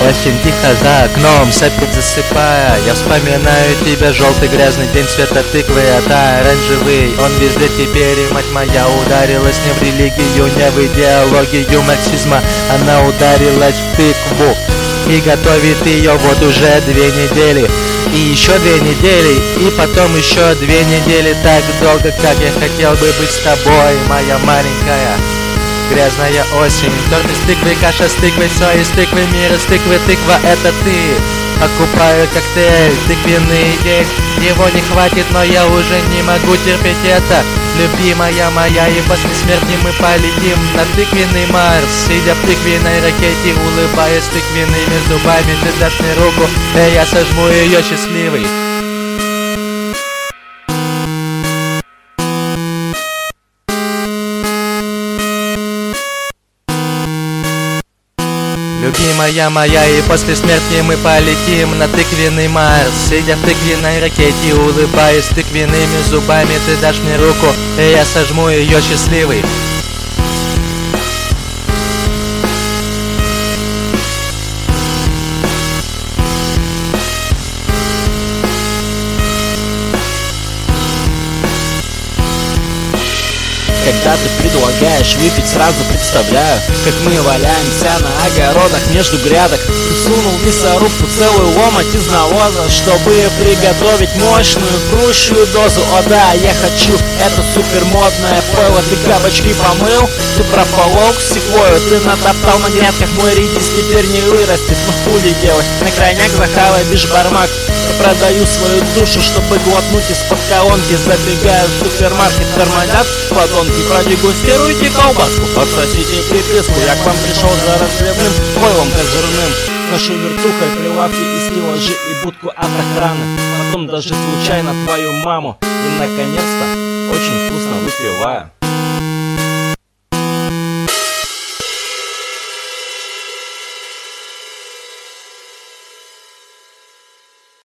Осень тихо за окном, сопит засыпая. Я вспоминаю тебя, желтый грязный день цвета тыквы, а та оранжевый. Он везде теперь, и мать моя ударилась не в религию, не в идеологию марксизма. Она ударилась в тыкву и готовит ее вот уже 2 недели. И еще 2 недели, и потом еще 2 недели. Так долго, как я хотел бы быть с тобой, моя маленькая грязная осень. Торт из тыквы, каша с тыквой, все из тыквы, мир из тыквы, тыква это ты. Покупаю коктейль, тыквенный день. Его не хватит, но я уже не могу терпеть это. Любимая моя, и после смерти мы полетим на тыквенный Марс. Сидя в тыквенной ракете, улыбаясь тыквенными зубами, ты дашь мне руку, и я сожму ее счастливый. Любимая моя, и после смерти мы полетим на тыквенный Марс. Сидя в тыквенной ракете, улыбаясь тыквенными зубами, ты дашь мне руку, и я сожму ее счастливый. Когда ты предлагаешь выпить, сразу представляю, как мы валяемся на огородах между грядок. Ты сунул в мясорубку целую ломать из навоза, чтобы приготовить мощную крущую дозу. О да, я хочу это супер модное пойло. Ты кабачки помыл, ты прополол секвою, ты натоптал на грядках, мой редис теперь не вырастет. Ну хули делать, на крайняк захавай бишбармак. Я продаю свою душу, чтобы глотнуть из-под колонки. Забегаю в супермаркет, тормозят подонки. Продегустируйте колбаску, подсосите приписку. Я к вам пришел за разливным пойлом козырным. Ношу вертухой прилавки и стеллажи и будку от охраны. Потом даже случайно твою маму. И наконец-то очень вкусно выпиваю.